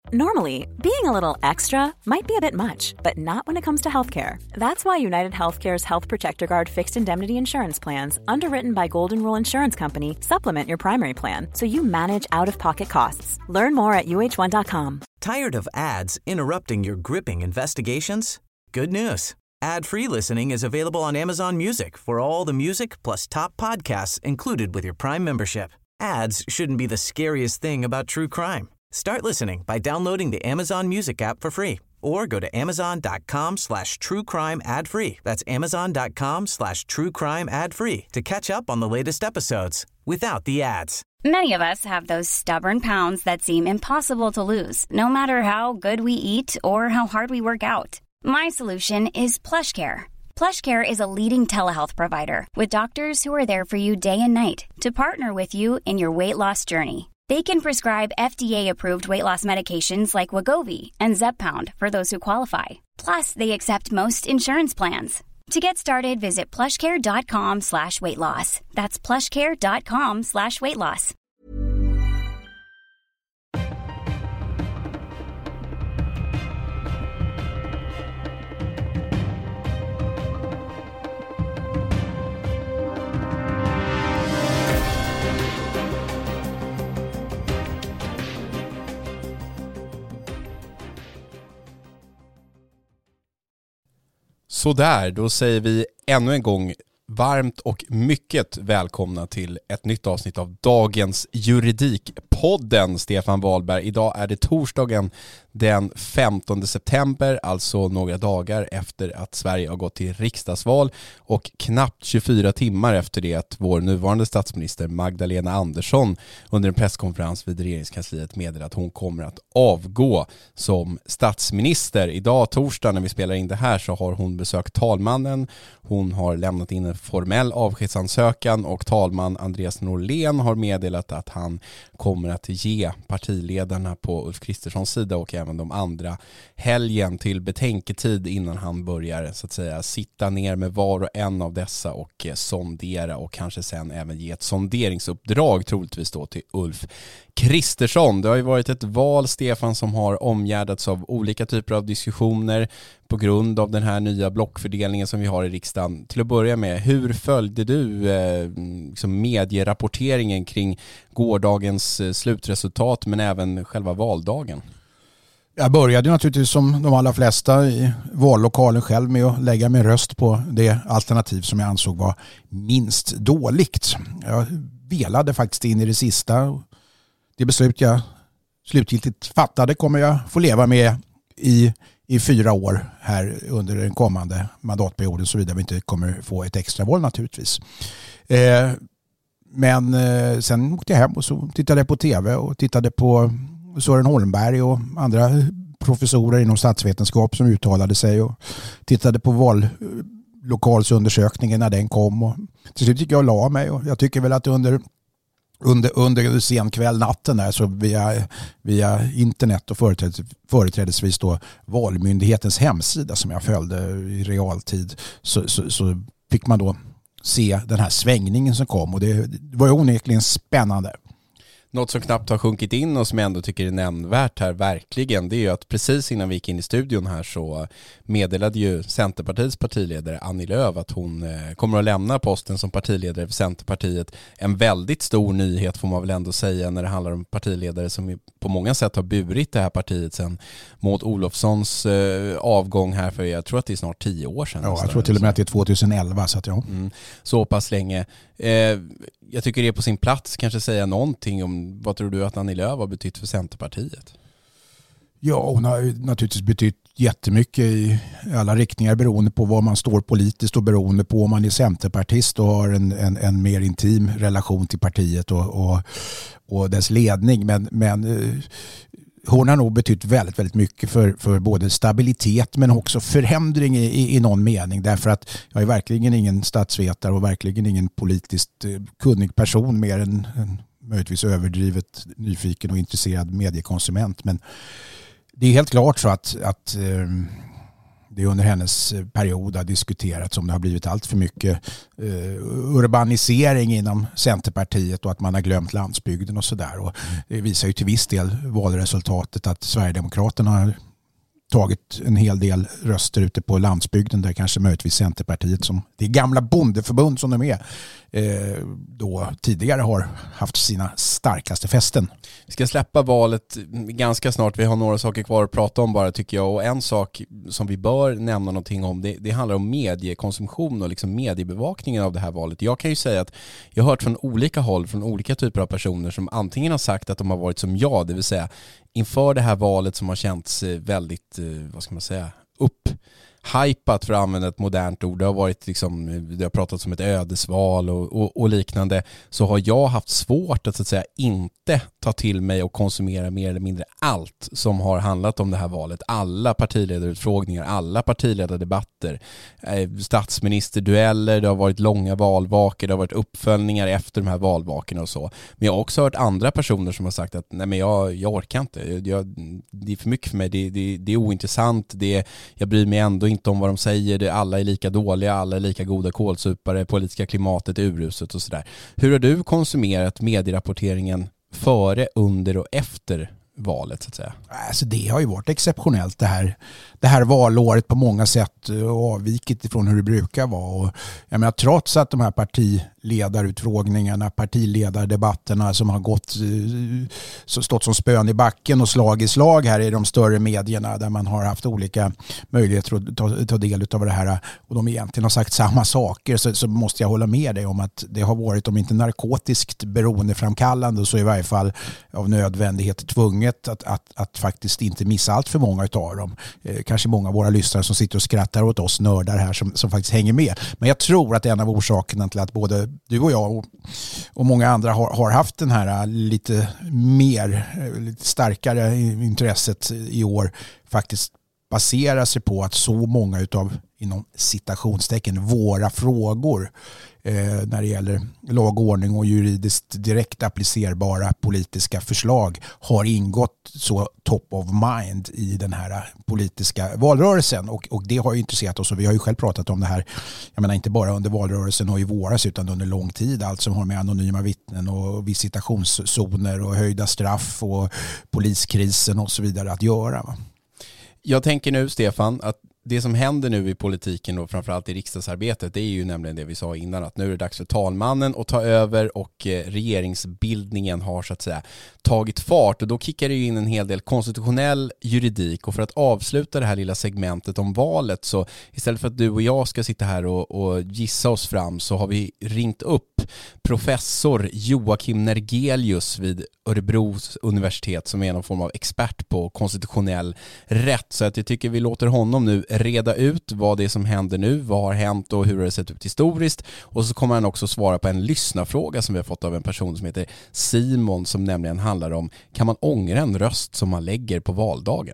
Normally, being a little extra might be a bit much, but not when it comes to healthcare. That's why United Healthcare's Health Protector Guard fixed indemnity insurance plans, underwritten by Golden Rule Insurance Company, supplement your primary plan so you manage out-of-pocket costs. Learn more at uh1.com. Tired of ads interrupting your gripping investigations? Good news. Ad-free listening is available on Amazon Music for all the music plus top podcasts included with your Prime membership. Ads shouldn't be the scariest thing about true crime. Start listening by downloading the Amazon Music app for free or go to amazon.com/truecrime ad-free. That's amazon.com/truecrime ad-free to catch up on the latest episodes without the ads. Many of us have those stubborn pounds that seem impossible to lose, no matter how good we eat or how hard we work out. My solution is PlushCare. PlushCare is a leading telehealth provider with doctors who are there for you day and night to partner with you in your weight loss journey. They can prescribe FDA-approved weight loss medications like Wegovy and Zepbound for those who qualify. Plus, they accept most insurance plans. To get started, visit plushcare.com/weightloss. That's plushcare.com/weightloss. Så där, då säger vi ännu en gång varmt och mycket välkomna till ett nytt avsnitt av dagens Juridikpodden. Stefan Wahlberg, idag är det torsdagen den 15 september, alltså några dagar efter att Sverige har gått till riksdagsval och knappt 24 timmar efter det att vår nuvarande statsminister Magdalena Andersson under en presskonferens vid regeringskansliet meddelade att hon kommer att avgå som statsminister. Idag torsdag när vi spelar in det här så har hon besökt talmannen, hon har lämnat in en formell avskedsansökan och talman Andreas Norlén har meddelat att han kommer att ge partiledarna på Ulf Kristerssons sida och även de andra helgen till betänketid innan han börjar så att säga sitta ner med var och en av dessa och sondera och kanske sen även ge ett sonderingsuppdrag troligtvis då till Ulf Kristersson. Det har ju varit ett val, Stefan, som har omgärdats av olika typer av diskussioner på grund av den här nya blockfördelningen som vi har i riksdagen. Till att börja med, hur följde du liksom medierapporteringen kring gårdagens slutresultat men även själva valdagen? Jag började naturligtvis som de allra flesta i vallokalen själv med att lägga min röst på det alternativ som jag ansåg var minst dåligt. Jag velade faktiskt in i det sista. Det beslut jag slutgiltigt fattade kommer jag få leva med i 4 år här under den kommande mandatperioden, såvida vi inte kommer få ett extraval naturligtvis. Men sen åkte jag hem och så tittade jag på tv och tittade på Sören Holmberg och andra professorer inom statsvetenskap som uttalade sig och tittade på vallokalsundersökningen när den kom och till slut gick jag och la mig och jag tycker väl att under sen kväll natten där så via internet och företrädesvis då Valmyndighetens hemsida som jag följde i realtid så fick man då se den här svängningen som kom och det var ju onekligen spännande. Något som knappt har sjunkit in och som jag ändå tycker är nämnvärt här verkligen, det är ju att precis innan vi gick in i studion här så meddelade ju Centerpartiets partiledare Annie Lööf att hon kommer att lämna posten som partiledare för Centerpartiet. En väldigt stor nyhet får man väl ändå säga när det handlar om partiledare som på många sätt har burit det här partiet sedan Maud Olofssons avgång här för jag tror att det är snart 10 år sedan. Ja, jag tror till och med att det är 2011 så att ja. Så pass länge. Jag tycker det är på sin plats kanske säga någonting om vad tror du att Annie Lööf har betytt för Centerpartiet? Ja, hon har naturligtvis betytt jättemycket i alla riktningar beroende på var man står politiskt och beroende på om man är centerpartist och har en mer intim relation till partiet och dess ledning. Men hon har nog betytt väldigt, väldigt mycket för både stabilitet men också förändring i någon mening. Därför att jag är verkligen ingen statsvetare och verkligen ingen politiskt kunnig person mer än möjligtvis överdrivet nyfiken och intresserad mediekonsument. Men det är helt klart så att det under hennes period har diskuterats om det har blivit allt för mycket urbanisering inom Centerpartiet och att man har glömt landsbygden och sådär. Och det visar ju till viss del valresultatet att Sverigedemokraterna har tagit en hel del röster ute på landsbygden där kanske möjligtvis Centerpartiet, som det gamla bondeförbund som de är, då tidigare har haft sina starkaste fästen. Vi ska släppa valet ganska snart. Vi har några saker kvar att prata om bara, tycker jag. Och en sak som vi bör nämna någonting om, det handlar om mediekonsumtion och liksom mediebevakningen av det här valet. Jag kan ju säga att jag har hört från olika håll, från olika typer av personer som antingen har sagt att de har varit som jag, det vill säga inför det här valet som har känts väldigt, vad ska man säga, hypat, för att använda ett modernt ord. Det har varit liksom, det har pratats om ett ödesval och liknande. Så har jag haft svårt att, så att säga, inte ta till mig och konsumera mer eller mindre allt som har handlat om det här valet. Alla partiledarutfrågningar, alla partiledardebatter, statsministerdueller, det har varit långa valvakor, det har varit uppföljningar efter de här valvakorna och så. Men jag har också hört andra personer som har sagt att nej, men jag orkar inte. Det är för mycket för mig. Det är ointressant. Jag bryr mig ändå inte om vad de säger. Alla är lika dåliga, alla är lika goda kålsupare, politiska klimatet är uruset och sådär. Hur har du konsumerat medierapporteringen före, under och efter valet, så att säga? Alltså det har ju varit exceptionellt det här valåret på många sätt, avvikit ifrån hur det brukar vara. Och jag menar, trots att de här partiledarutfrågningarna, partiledardebatterna som har stått som spön i backen och slag i slag här i de större medierna, där man har haft olika möjligheter att ta del av det här, och de egentligen har sagt samma saker, så måste jag hålla med dig om att det har varit, om inte narkotiskt beroendeframkallande, så i varje fall av nödvändighet tvunget att faktiskt inte missa allt för många utav dem. Kanske många av våra lyssnare som sitter och skrattar åt oss nördar här som faktiskt hänger med. Men jag tror att en av orsakerna till att både du och jag och många andra har haft den här lite starkare intresset i år faktiskt baserar sig på att så många utav, inom citationstecken, våra frågor när det gäller lagordning och juridiskt direkt applicerbara politiska förslag har ingått så top of mind i den här politiska valrörelsen, och det har ju intresserat oss, och vi har ju själv pratat om det här, jag menar inte bara under valrörelsen och i våras utan under lång tid, allt som har med anonyma vittnen och visitationszoner och höjda straff och poliskrisen och så vidare att göra, va? Jag tänker nu, Stefan, att det som händer nu i politiken och framförallt i riksdagsarbetet, det är ju nämligen det vi sa innan, att nu är det dags för talmannen att ta över och regeringsbildningen har, så att säga, tagit fart, och då kickar det ju in en hel del konstitutionell juridik. Och för att avsluta det här lilla segmentet om valet, så istället för att du och jag ska sitta här och gissa oss fram, så har vi ringt upp professor Joakim Nergelius vid Örebros universitet, som är någon form av expert på konstitutionell rätt. Så att jag tycker vi låter honom nu reda ut vad det är som händer nu, vad har hänt och hur det har sett ut historiskt. Och så kommer han också svara på en lyssnarfråga som vi har fått av en person som heter Simon, som nämligen handlar om: kan man ångra en röst som man lägger på valdagen?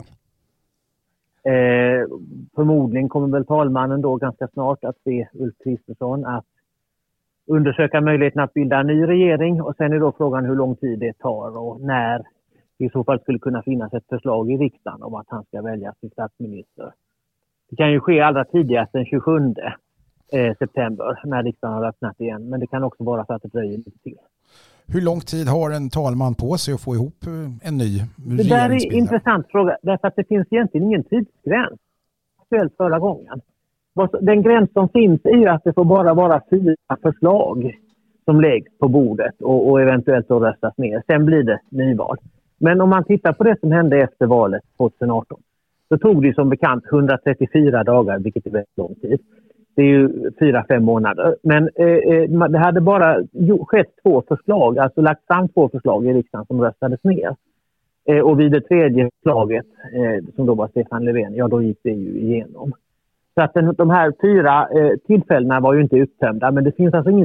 Förmodligen kommer väl talmannen då ganska snart att be Ulf Kristersson att undersöka möjligheten att bilda en ny regering, och sen är då frågan hur lång tid det tar och när det i så fall skulle kunna finnas ett förslag i riksdagen om att han ska väljas till statsminister. Det kan ju ske allra tidigast den 27 september när riksdagen har öppnat igen, men det kan också vara så att det dröjer lite till. Hur lång tid har en talman på sig att få ihop en ny regeringsbildning? Det där är en intressant fråga, därför att det finns egentligen ingen tidsgräns. Aktuellt förra gången. Den gräns som finns är ju att det får bara vara 4 förslag som läggs på bordet och eventuellt då röstas ner. Sen blir det nyval. Men om man tittar på det som hände efter valet 2018, så tog det som bekant 134 dagar, vilket är väldigt lång tid. Det är ju 4-5 månader. Men det hade bara skett 2 förslag, alltså lagt fram 2 förslag i riksdagen som röstades ner. Och vid det tredje förslaget, som då var Stefan Löfven, ja då gick det ju igenom. Så att de här 4 tillfällena var ju inte uttömda, men det finns alltså ingen tidsgräns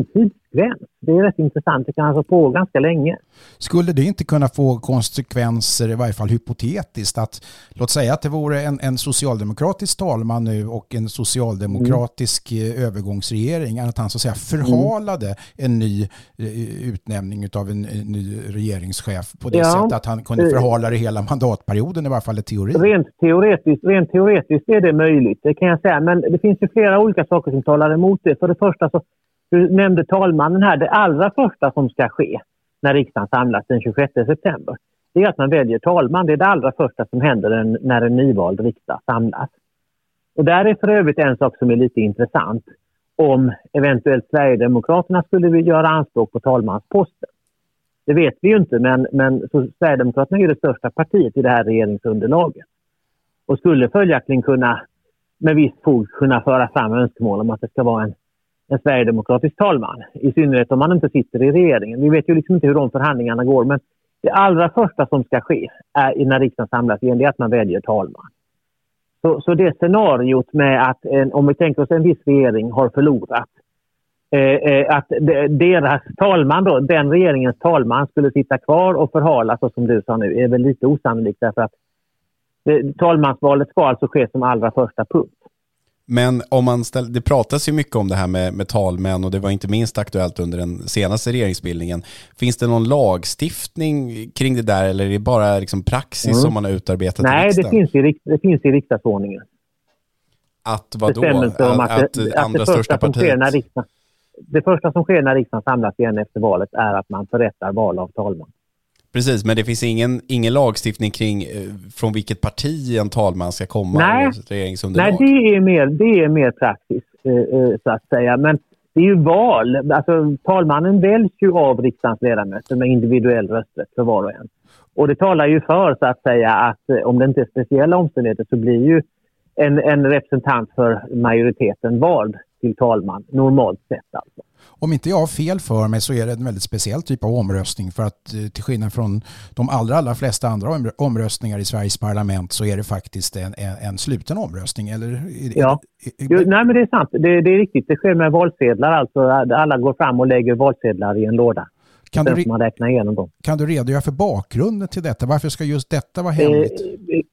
tidsgräns. Det är rätt intressant. Det kan alltså pågå ganska länge. Skulle det inte kunna få konsekvenser, i varje fall hypotetiskt, att låt säga att det vore en socialdemokratisk talman nu och en socialdemokratisk övergångsregering, att han så att säga förhalade en ny utnämning av en ny regeringschef på det sättet att han kunde förhala det hela mandatperioden, i varje fall i teori. Rent teoretiskt är det möjligt, det kan jag säga. Men det finns ju flera olika saker som talar emot det. För det första så, du nämnde talmannen här, det allra första som ska ske när riksdagen samlas den 26 september, det är att man väljer talman. Det är det allra första som händer när en nyvald riksdag samlas. Och där är för övrigt en sak som är lite intressant. Om eventuellt Sverigedemokraterna skulle göra anspråk på talmansposten. Det vet vi ju inte, men så Sverigedemokraterna är det största partiet i det här regeringsunderlaget. Och skulle följaktligen kunna med viss fog kunna föra fram önskemål om att det ska vara en Sverigedemokratisk talman. I synnerhet om man inte sitter i regeringen. Vi vet ju liksom inte hur de förhandlingarna går, men det allra första som ska ske är när riksdagen samlas igen, det är att man väljer talman. Så det scenariot med att om vi tänker oss en viss regering har förlorat, att deras talman då, den regeringens talman skulle sitta kvar och förhala så som du sa nu, är väl lite osannolikt, därför att talmansvalet ska alltså ske som allra första punkt. Men om det pratas ju mycket om det här med talmän, och det var inte minst aktuellt under den senaste regeringsbildningen. Finns det någon lagstiftning kring det där, eller är det bara liksom praxis som man har utarbetat? Nej, i det finns i riksdagsordningen. Att vadå? Att andra största partiet? Det första som sker när riksdagen samlas igen efter valet är att man förrättar val av talman. Precis, men det finns ingen lagstiftning kring från vilket parti en talman ska komma. Nej, det är mer praxis så att säga. Men det är ju val. Alltså, talmannen väljs ju av riksdagens ledamöter med individuell rösträtt för var och en. Och det talar ju för så att säga att om det inte är speciella omständigheter så blir ju en representant för majoriteten vald till talman normalt sett alltså. Om inte jag har fel för mig så är det en väldigt speciell typ av omröstning, för att till skillnad från de allra flesta andra omröstningar i Sveriges parlament så är det faktiskt en sluten omröstning, eller? Nej, men det är sant. Det är riktigt. Det sker med valsedlar, alltså alla går fram och lägger valsedlar i en låda. Man räknar igenom dem. Kan du redogöra för bakgrunden till detta? Varför ska just detta vara hemligt?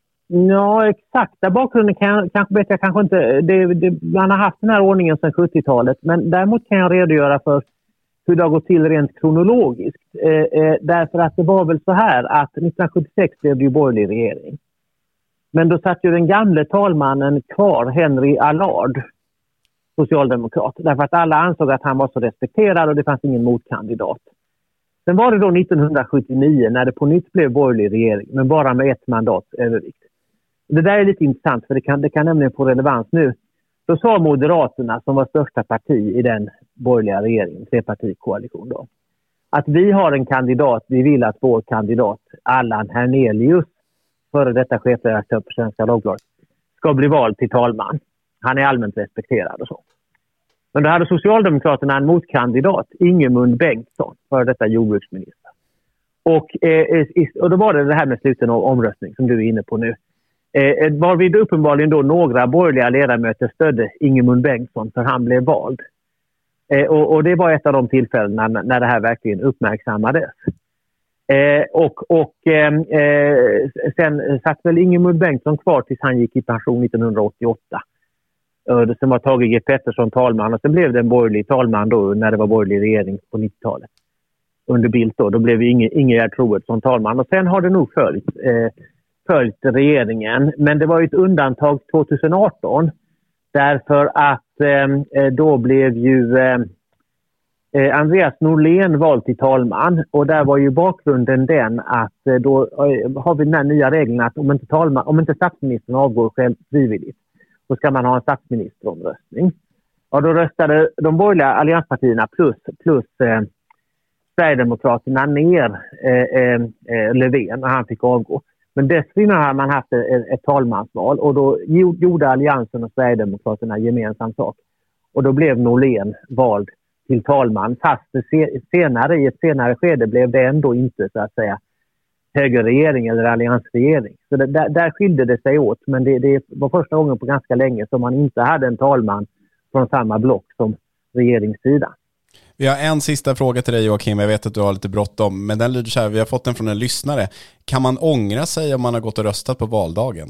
Ja, exakta bakgrunden vet jag kanske inte. Man har haft den här ordningen sedan 70-talet, men däremot kan jag redogöra för hur det har gått till rent kronologiskt. Därför att det var väl så här att 1976 blev det ju borgerlig regering. Men då satt ju den gamle talmannen kvar, Henry Allard, socialdemokrat. Därför att alla ansåg att han var så respekterad och det fanns ingen motkandidat. Sen var det då 1979 när det på nytt blev borgerlig regering, men bara med ett mandats övervikt. Det där är lite intressant, för det kan nämligen få relevans nu. Då sa Moderaterna, som var största parti i den borgerliga regeringen, trepartikoalition då, att vi har en kandidat, vi vill att vår kandidat Allan Hernelius, före detta chefredaktör på Svenska Dagbladet, ska bli vald till talman. Han är allmänt respekterad och så. Men då hade Socialdemokraterna en motkandidat, Ingemund Bengtsson, före detta jordbruksminister. Och då var det här med sluten omröstning som du är inne på nu. Varvid uppenbarligen då några borgerliga ledamöter stödde Ingemund Bengtsson för han blev vald. Och det var ett av de tillfällena när det här verkligen uppmärksammades. Sen satt väl Ingemund Bengtsson kvar tills han gick i pension 1988. Sen var Tage G. Pettersson talman, och sen blev det en borgerlig talman då när det var borgerlig regering på 90-talet. Under Bildt då blev Ingegerd Troedsson talman, och sen har det nog följt regeringen. Men det var ju ett undantag 2018 därför att då blev ju Andreas Norlén vald till talman, och där var ju bakgrunden den att då har vi den här nya regeln att om inte statsministern avgår själv frivilligt, så ska man ha en statsministeromröstning. Och då röstade de borgerliga allianspartierna plus Sverigedemokraterna ner Löfven när han fick avgå. Men dessförinnan har man haft ett talmansval, och då gjorde Alliansen och Sverigedemokraterna gemensam sak. Och då blev Norlén vald till talman, fast i ett senare skede blev det ändå inte så att säga högerregering eller alliansregering. Så där skilde det sig åt, men det var första gången på ganska länge som man inte hade en talman från samma block som regeringssidan. Vi har en sista fråga till dig, Joakim. Jag vet att du har lite bråttom, men den lyder så här. Vi har fått den från en lyssnare. Kan man ångra sig om man har gått och röstat på valdagen?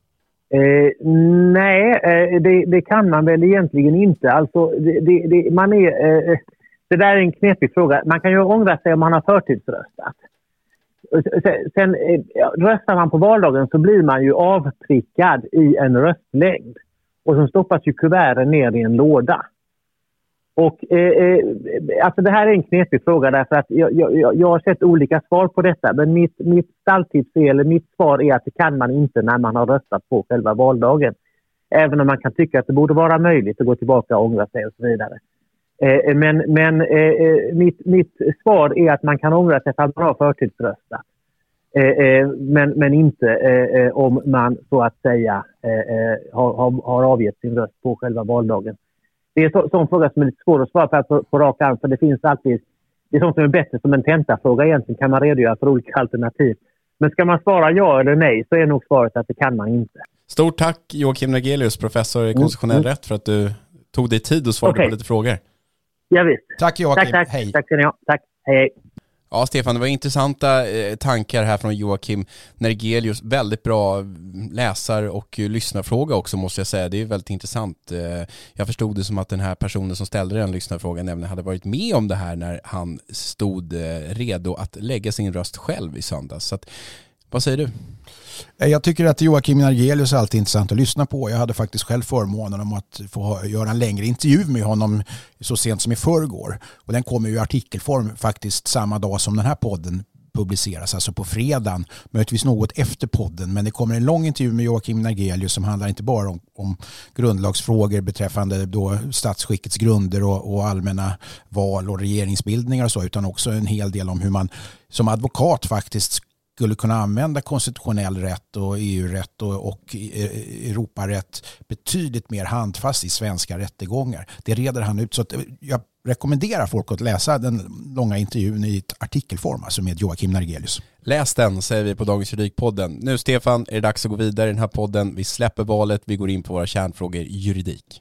Nej, det kan man väl egentligen inte. Alltså, det där är en knepig fråga. Man kan ju ångra sig om man har förtidsröstat. Sen röstar man på valdagen så blir man ju avprickad i en röstlängd. Och så stoppas ju kuverten ner i en låda. Och alltså det här är en knepig fråga därför att jag har sett olika svar på detta. Men mitt stalltips eller mitt svar är att det kan man inte när man har röstat på själva valdagen. Även om man kan tycka att det borde vara möjligt att gå tillbaka och ångra sig och så vidare. Men mitt svar är att man kan ångra sig för att man har förtidsröstat. Men inte om man så att säga har avgett sin röst på själva valdagen. Det är en sån fråga som är lite svår att svara på rak arm, för det finns alltid, det är sånt som är bättre som en tentafråga egentligen, kan man redogöra för olika alternativ. Men ska man svara ja eller nej så är nog svaret att det kan man inte. Stort tack Joakim Nergelius, professor i konstitutionell rätt, för att du tog dig tid och svarade på lite frågor. Ja, visst. Tack Joakim, tack. Hej. Tack ska ni ha. Tack, hej. Ja, Stefan, det var intressanta tankar här från Joakim Nergelius. Väldigt bra läsar- och lyssnarfråga också, måste jag säga. Det är väldigt intressant. Jag förstod det som att den här personen som ställde den lyssnarfrågan nämligen hade varit med om det här när han stod redo att lägga sin röst själv i söndags. Så att, vad säger du? Jag tycker att Joakim Nergelius är alltid intressant att lyssna på. Jag hade faktiskt själv förmånen om att få göra en längre intervju med honom så sent som i förrgår. Och den kommer ju i artikelform faktiskt samma dag som den här podden publiceras, alltså på fredagen, möjligtvis något efter podden. Men det kommer en lång intervju med Joakim Nergelius som handlar inte bara om grundlagsfrågor beträffande då statsskickets grunder och allmänna val och regeringsbildningar och så, utan också en hel del om hur man som advokat faktiskt skulle kunna använda konstitutionell rätt och EU-rätt och Europarätt betydligt mer handfast i svenska rättegångar. Det reder han ut, så att jag rekommenderar folk att läsa den långa intervjun i ett artikelform, alltså med Joakim Nergelius. Läs den, säger vi på Dagens Juridikpodden. Nu Stefan, är det dags att gå vidare i den här podden. Vi släpper valet, vi går in på våra kärnfrågor i juridik.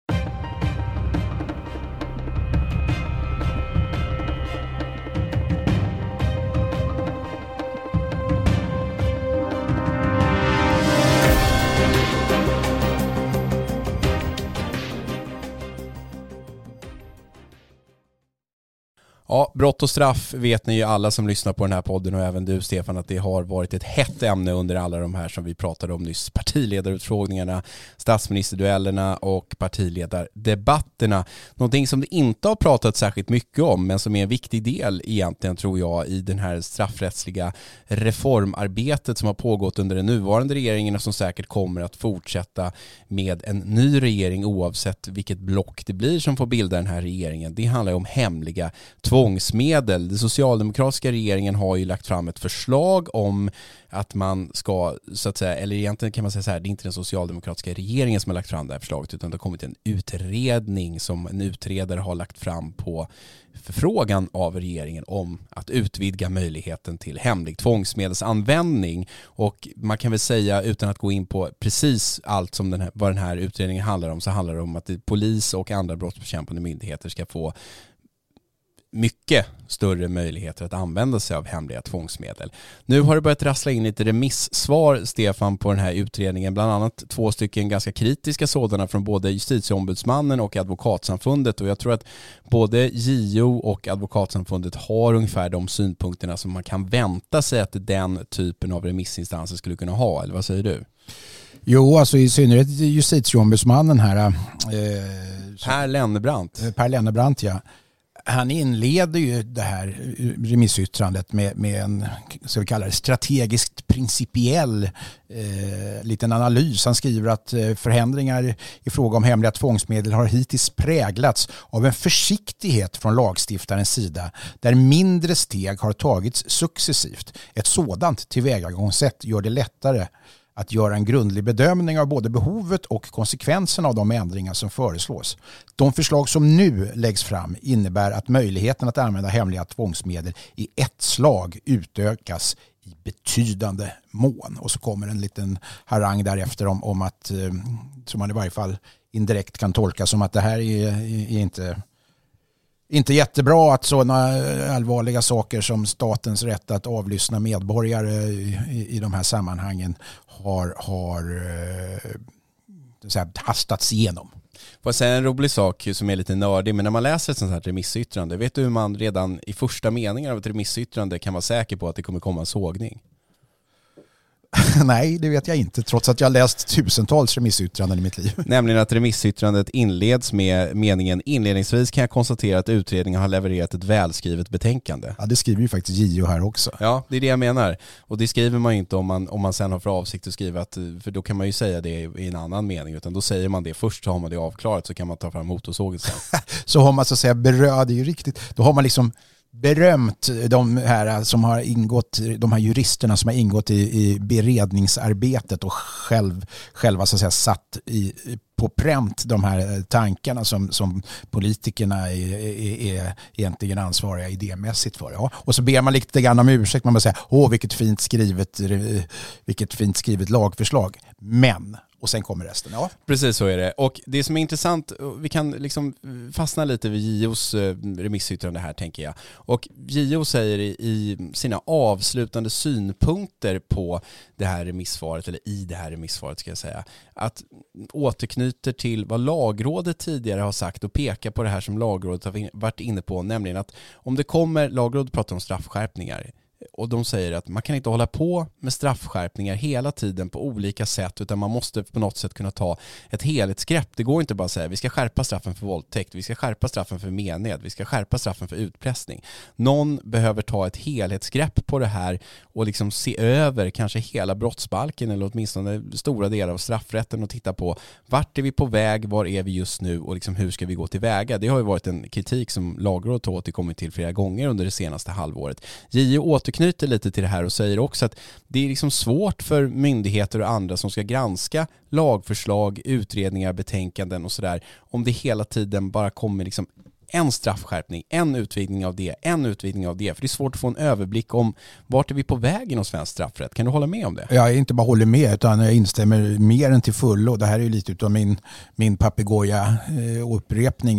Ja, brott och straff vet ni ju alla som lyssnar på den här podden, och även du Stefan, att det har varit ett hett ämne under alla de här som vi pratade om nyss. Partiledarutfrågningarna, statsministerduellerna och partiledardebatterna. Någonting som det inte har pratat särskilt mycket om, men som är en viktig del egentligen, tror jag, i den här straffrättsliga reformarbetet som har pågått under den nuvarande regeringen och som säkert kommer att fortsätta med en ny regering oavsett vilket block det blir som får bilda den här regeringen. Det handlar om hemliga tvångsmedel. Den socialdemokratiska regeringen har ju lagt fram ett förslag om att man ska, så att säga, eller egentligen kan man säga så här, det är inte den socialdemokratiska regeringen som har lagt fram det här förslaget, utan det har kommit en utredning som en utredare har lagt fram på förfrågan av regeringen om att utvidga möjligheten till hemlig tvångsmedelsanvändning. Och man kan väl säga, utan att gå in på precis allt som vad den här utredningen handlar om, så handlar det om att polis och andra brottsbekämpande myndigheter ska få mycket större möjligheter att använda sig av hemliga tvångsmedel. Nu har det börjat rassla in lite remissvar, Stefan, på den här utredningen. Bland annat 2 stycken ganska kritiska sådana från både Justitieombudsmannen och Advokatsamfundet. Och jag tror att både JO och Advokatsamfundet har ungefär de synpunkterna som man kan vänta sig att den typen av remissinstanser skulle kunna ha. Eller vad säger du? Jo, alltså i synnerhet Justitieombudsmannen här. Per Lennebrant, ja. Han inleder ju det här remissyttrandet med en, ska vi kalla det, strategiskt principiell liten analys. Han skriver att förändringar i fråga om hemliga tvångsmedel har hittills präglats av en försiktighet från lagstiftarens sida där mindre steg har tagits successivt. Ett sådant tillvägagångssätt gör det lättare att göra en grundlig bedömning av både behovet och konsekvenserna av de ändringar som föreslås. De förslag som nu läggs fram innebär att möjligheten att använda hemliga tvångsmedel i ett slag utökas i betydande mån. Och så kommer en liten harang därefter om att, som man i varje fall indirekt kan tolka som att det här är inte Inte jättebra att sådana allvarliga saker som statens rätt att avlyssna medborgare i de här sammanhangen har hastats igenom. Får jag säga en rolig sak som är lite nördig, men när man läser ett sånt här remissyttrande, vet du hur man redan i första meningen av ett remissyttrande kan vara säker på att det kommer komma en sågning? Nej, det vet jag inte, trots att jag har läst tusentals remissyttranden i mitt liv. Nämligen att remissyttrandet inleds med meningen: inledningsvis kan jag konstatera att utredningen har levererat ett välskrivet betänkande. Ja, det skriver ju faktiskt JO här också. Ja, det är det jag menar. Och det skriver man ju inte om man sen har för avsikt att skriva att, för då kan man ju säga det i en annan mening, utan då säger man det först, så har man det avklarat, så kan man ta fram motorsågen sen. Så har man så att säga berörd, det är ju riktigt. Då har man liksom berömt de här som har ingått, de här juristerna som har ingått i beredningsarbetet och själva så att säga satt på pränt de här tankarna som politikerna är egentligen ansvariga idémässigt för. Ja. Och så ber man lite grann om ursäkt, man bara säger vilket fint skrivet lagförslag. Men och sen kommer resten. Ja. Precis så är det. Och det som är intressant, vi kan liksom fastna lite vid JOs remissyttrande här, tänker jag. Och JO säger i sina avslutande synpunkter på det här remissvaret, eller i det här remissvaret ska jag säga, att återknyter till vad Lagrådet tidigare har sagt och pekar på det här som Lagrådet har varit inne på, nämligen att om det kommer, Lagrådet pratar om straffskärpningar, och de säger att man kan inte hålla på med straffskärpningar hela tiden på olika sätt, utan man måste på något sätt kunna ta ett helhetsgrepp. Det går inte bara att säga vi ska skärpa straffen för våldtäkt, vi ska skärpa straffen för mened, vi ska skärpa straffen för utpressning. Någon behöver ta ett helhetsgrepp på det här och liksom se över kanske hela brottsbalken, eller åtminstone stora delar av straffrätten, och titta på vart är vi på väg, var är vi just nu, och liksom hur ska vi gå tillväga. Det har ju varit en kritik som Lagrådet har återkommit till flera gånger under det senaste halvåret. JO återknyter lite till det här och säger också att det är liksom svårt för myndigheter och andra som ska granska lagförslag, utredningar, betänkanden och sådär, om det hela tiden bara kommer liksom en straffskärpning, en utvidgning av det, för det är svårt att få en överblick om vart är vi på väg inom svensk straffrätt. Kan du hålla med om det? Jag inte bara håller med, utan jag instämmer mer än till fullo. Det här är ju lite av min papegoja upprepning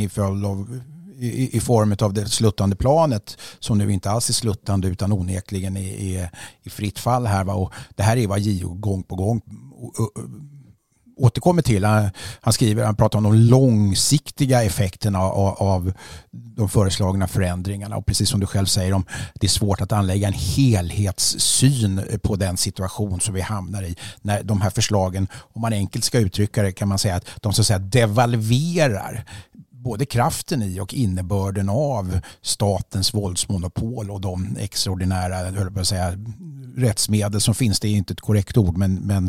i form av det sluttande planet, som nu inte alls är sluttande utan onekligen är i fritt fall här. Och det här är vad JO gång på gång återkommer till. Han pratar om de långsiktiga effekterna av de föreslagna förändringarna, och precis som du själv säger, det är svårt att anlägga en helhetssyn på den situation som vi hamnar i när de här förslagen, om man enkelt ska uttrycka det, kan man säga att de så att säga devalverar både kraften i och innebörden av statens våldsmonopol och de extraordinära, rättsmedel som finns. Det är inte ett korrekt ord, men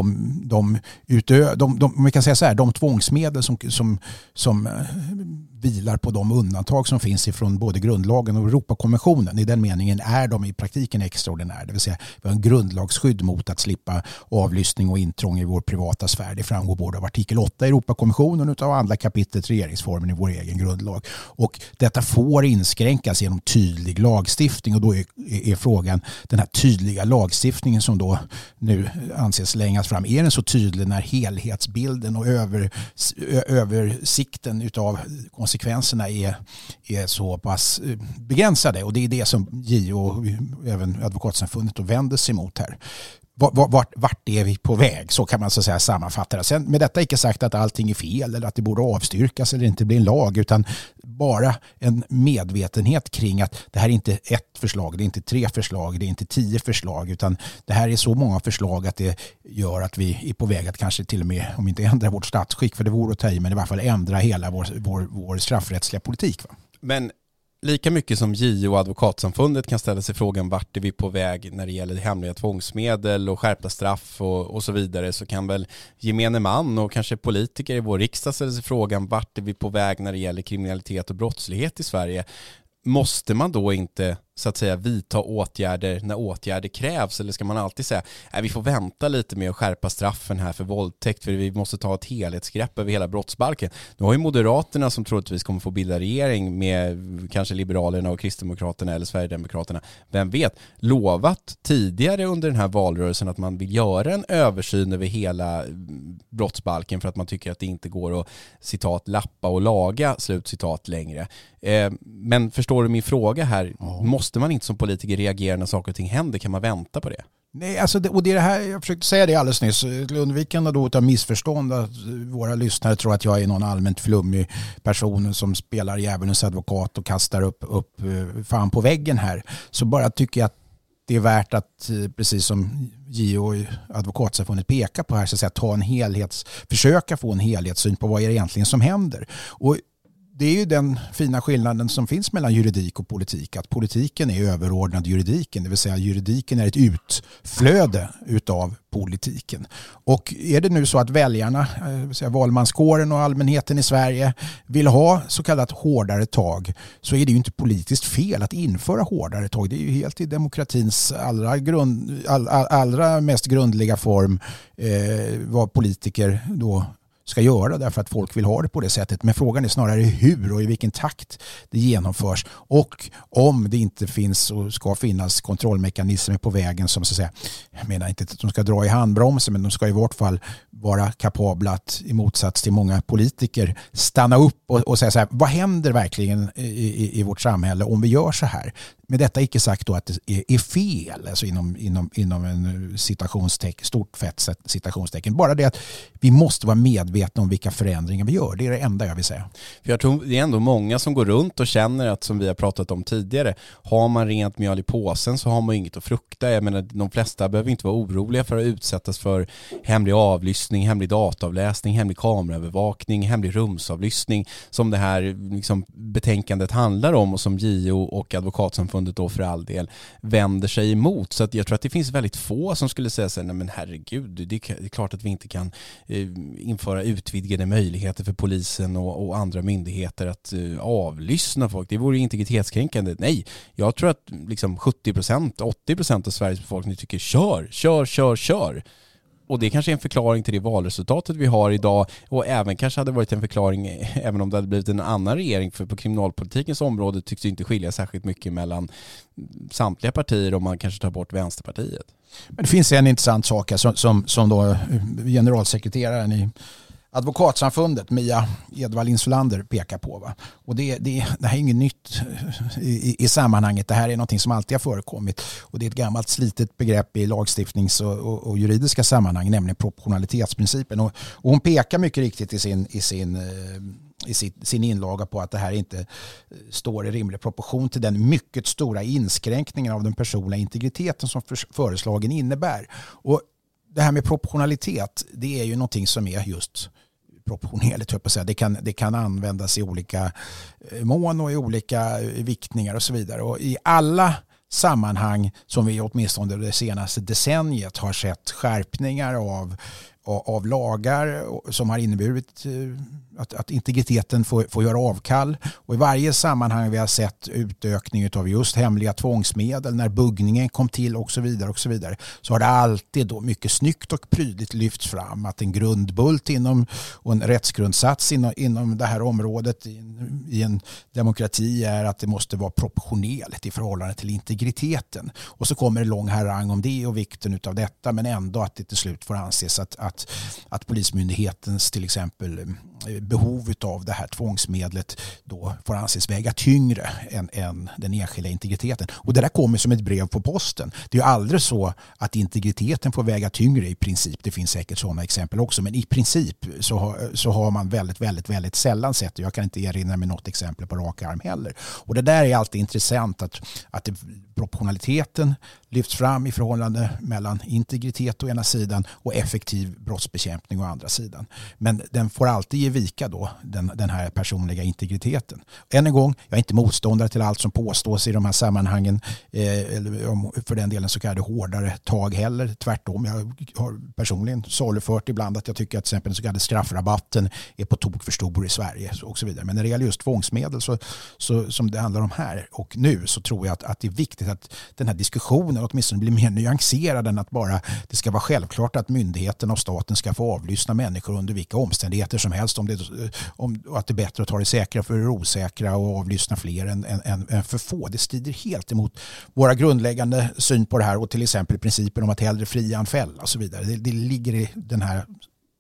man kan säga så här, de tvångsmedel som vilar på de undantag som finns ifrån både grundlagen och Europakonventionen. I den meningen är de i praktiken extraordinära. Det vill säga, vi har en grundlagsskydd mot att slippa avlyssning och intrång i vår privata sfär. Det framgår både av artikel 8 i Europakonventionen och av andra kapitlet regeringsformen i vår egen grundlag. Och detta får inskränkas genom tydlig lagstiftning, och då är frågan, den här tydliga lagstiftningen som då nu anses längas fram, är den så tydlig när helhetsbilden och översikten utav konsekvenserna är så pass begränsade? Och det är det som JO och även Advokatsamfundet vänder sig mot här. Vart är vi på väg? Så kan man så att säga sammanfatta det. Sen med detta inte sagt att allting är fel eller att det borde avstyrkas eller inte bli en lag, utan bara en medvetenhet kring att det här är inte ett förslag, det är inte 3 förslag, det är inte 10 förslag, utan det här är så många förslag att det gör att vi är på väg att kanske till och med, om inte ändra vårt statsskick, för det vore att ta i, men i alla fall ändra hela vår straffrättsliga politik. Va? Men lika mycket som JO och Advokatsamfundet kan ställa sig frågan vart är vi på väg när det gäller hemliga tvångsmedel och skärpta straff och så vidare, så kan väl gemene man och kanske politiker i vår riksdag ställa sig frågan vart är vi på väg när det gäller kriminalitet och brottslighet i Sverige. Måste man då inte så att säga vidta åtgärder när åtgärder krävs, eller ska man alltid säga vi får vänta lite med att skärpa straffen här för våldtäkt för vi måste ta ett helhetsgrepp över hela brottsbalken? Nu har ju Moderaterna, som troligtvis kommer få bilda regering med kanske Liberalerna och Kristdemokraterna eller Sverigedemokraterna, vem vet, lovat tidigare under den här valrörelsen att man vill göra en översyn över hela brottsbalken för att man tycker att det inte går att citat lappa och laga slutcitat längre. Men förstår du min fråga här? Ja. Måste man inte som politiker reagera när saker och ting händer? Kan man vänta på det? Nej, alltså och det är det här, jag försökte säga det alldeles nyss, till undvikande då av missförstånd att våra lyssnare tror att jag är någon allmänt flummig person som spelar djävulens advokat och kastar upp fan på väggen här. Så bara tycker jag att det är värt att, precis som JO och advokatsamfundet pekar på här, så att säga, försöka få en helhetssyn på vad är det egentligen som händer. Och det är ju den fina skillnaden som finns mellan juridik och politik, att politiken är överordnad juridiken, det vill säga juridiken är ett utflöde utav politiken. Och är det nu så att väljarna, det vill säga valmanskåren och allmänheten i Sverige vill ha så kallat hårdare tag, så är det ju inte politiskt fel att införa hårdare tag. Det är ju helt i demokratins allra mest grundliga form vad politiker då ska göra, därför att folk vill ha det på det sättet. Men frågan är snarare hur och i vilken takt det genomförs, och om det inte finns och ska finnas kontrollmekanismer på vägen som, så att säga, jag menar inte att de ska dra i handbromsen, men de ska i vart fall vara kapabla att, i motsats till många politiker, stanna upp och säga så här: vad händer verkligen i vårt samhälle om vi gör så här? Med detta icke sagt då att det är fel, alltså inom en stort fett citationstecken. Bara det att vi måste vara medvetna om vilka förändringar vi gör. Det är det enda jag vill säga. För jag tror det är ändå många som går runt och känner att, som vi har pratat om tidigare, har man rent mjöl i påsen så har man inget att frukta. Jag menar, de flesta behöver inte vara oroliga för att utsättas för hemlig avlyssning, hemlig dataavläsning, hemlig kameraövervakning, hemlig rumsavlyssning, som det här liksom betänkandet handlar om och som JO och advokatsamfundet då för all del vänder sig emot. Så att jag tror att det finns väldigt få som skulle säga så här: nej men herregud, det är klart att vi inte kan införa utvidgade möjligheter för polisen och andra myndigheter att avlyssna folk. Det vore integritetskränkande. Nej, jag tror att liksom 70%, 80% av Sveriges befolkning tycker kör. Och det kanske är en förklaring till det valresultatet vi har idag, och även kanske hade varit en förklaring även om det hade blivit en annan regering, för på kriminalpolitikens område tycks det inte skilja särskilt mycket mellan samtliga partier om man kanske tar bort Vänsterpartiet. Men det finns en intressant sak som då generalsekreteraren i advokatsamfundet, Mia Edvall Insulander, pekar på. Va? Och det här är inget nytt i sammanhanget. Det här är något som alltid har förekommit. Och det är ett gammalt slitet begrepp i lagstiftnings- och juridiska sammanhang, nämligen proportionalitetsprincipen. Och hon pekar mycket riktigt i sin inlaga på att det här inte står i rimlig proportion till den mycket stora inskränkningen av den personliga integriteten som föreslagen innebär. Och det här med proportionalitet, det är ju någonting som är just proportionerligt, höll på att säga. Det kan användas i olika mån och i olika viktningar och så vidare. Och i alla sammanhang som vi åtminstone det senaste decenniet har sett skärpningar av lagar som har inneburit att integriteten får göra avkall. Och i varje sammanhang vi har sett utökning av just hemliga tvångsmedel, när buggningen kom till och så vidare, så har det alltid då mycket snyggt och prydligt lyfts fram att en grundbult och en rättsgrundsats inom det här området i en demokrati är att det måste vara proportionellt i förhållande till integriteten. Och så kommer en lång harang om det och vikten av detta, men ändå att det till slut får anses att polismyndighetens till exempel behov av det här tvångsmedlet då får anses väga tyngre än den enskilda integriteten. Och det där kommer som ett brev på posten. Det är ju aldrig så att integriteten får väga tyngre i princip. Det finns säkert sådana exempel också, men i princip så har man väldigt, väldigt, väldigt sällan sett det. Jag kan inte erinra mig något exempel på rak arm heller. Och det där är alltid intressant att proportionaliteten lyfts fram i förhållande mellan integritet å ena sidan och effektiv brottsbekämpning å andra sidan. Men den får alltid ge vika då, den här personliga integriteten. Än en gång, jag är inte motståndare till allt som påstås i de här sammanhangen, eller för den delen så kallade hårdare tag heller. Tvärtom, jag har personligen salufört ibland att jag tycker att till exempel den så kallade straffrabatten är på tok för stor i Sverige och så vidare. Men när det gäller just tvångsmedel så som det handlar om här och nu, så tror jag att det är viktigt att den här diskussionen åtminstone blir mer nyanserad än att bara det ska vara självklart att myndigheten och staten ska få avlyssna människor under vilka omständigheter som helst, om att det är bättre att ta det säkra för det osäkra och avlyssna fler än för få. Det strider helt emot våra grundläggande syn på det här, och till exempel principen om att hellre fria än fälla och så vidare. Det ligger i den här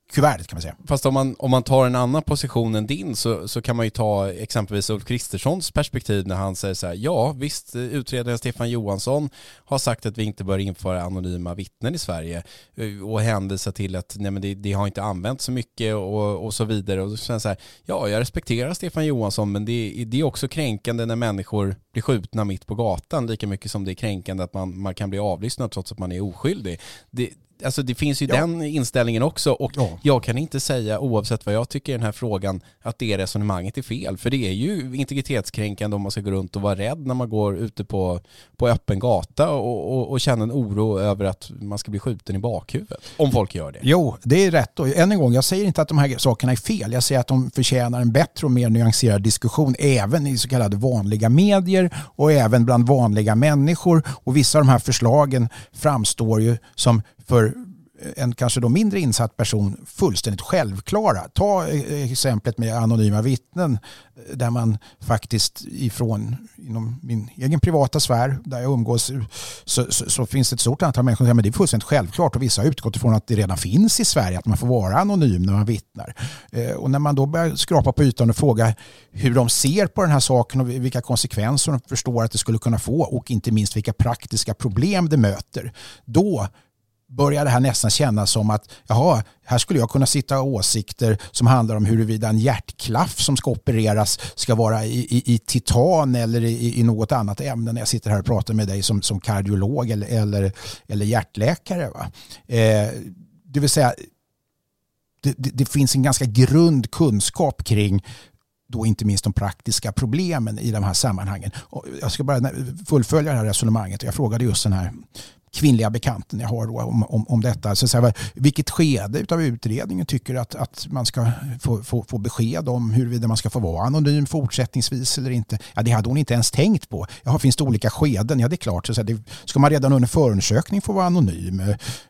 kuvertet kan man säga. Fast om man tar en annan position än din så kan man ju ta exempelvis Ulf Kristerssons perspektiv när han säger så här: ja visst, utredaren Stefan Johansson har sagt att vi inte bör införa anonyma vittnen i Sverige och hänvisa till att nej, men det har inte använts så mycket och så vidare. Och så här, ja, jag respekterar Stefan Johansson, men det är också kränkande när människor blir skjutna mitt på gatan, lika mycket som det är kränkande att man kan bli avlyssnad trots att man är oskyldig. Alltså det finns ju den inställningen också, och jag kan inte säga, oavsett vad jag tycker i den här frågan, att det resonemanget är fel. För det är ju integritetskränkande om man ska gå runt och vara rädd när man går ute på öppen gata och känna en oro över att man ska bli skjuten i bakhuvudet, om folk gör det. Jo, det är rätt. Och än en gång, jag säger inte att de här sakerna är fel. Jag säger att de förtjänar en bättre och mer nyanserad diskussion även i så kallade vanliga medier och även bland vanliga människor. Och vissa av de här förslagen framstår ju som för en kanske då mindre insatt person fullständigt självklara. Ta exemplet med anonyma vittnen där man faktiskt inom min egen privata sfär där jag umgås så finns det ett stort antal människor som säger men det är fullständigt självklart, och vissa har utgått ifrån att det redan finns i Sverige att man får vara anonym när man vittnar. Och när man då börjar skrapa på ytan och fråga hur de ser på den här saken och vilka konsekvenser de förstår att det skulle kunna få, och inte minst vilka praktiska problem det möter, då börjar det här nästan kännas som att här skulle jag kunna sitta åsikter som handlar om huruvida en hjärtklaff som ska opereras ska vara i titan eller i något annat ämne när jag sitter här och pratar med dig som kardiolog eller hjärtläkare. Va? Det vill säga, det finns en ganska grund kunskap kring då inte minst de praktiska problemen i de här sammanhangen. Och jag ska bara fullfölja det här resonemanget. Jag frågade just den här kvinnliga bekanten jag har då om detta. Så här, vilket skede av utredningen tycker att man ska få besked om huruvida man ska få vara anonym fortsättningsvis eller inte? Ja, det hade hon inte ens tänkt på. Finns det olika skeden? Ja, det är klart. Så här, ska man redan under förundersökning få vara anonym?